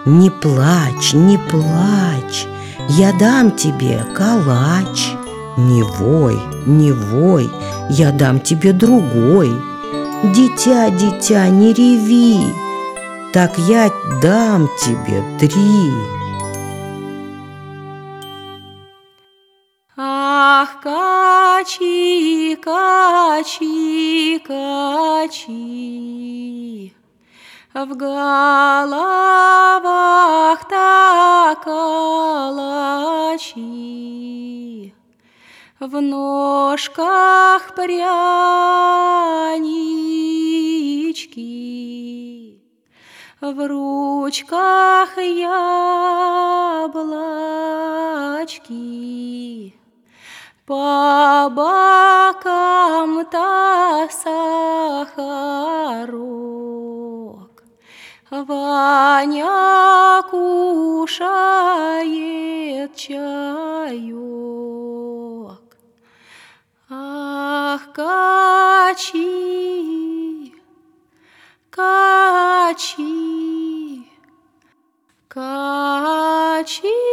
Не плачь, не плачь, я дам тебе калач. Не вой, не вой, я дам тебе другой. Дитя, дитя, не реви, так я дам тебе 3. Ах, качи, качи, качи, в головах-то калачи, в ножках прянички, в ручках яблочки, по бокам-то сахарок. Ваня кушает чаек. Ах, качи, качи, качи.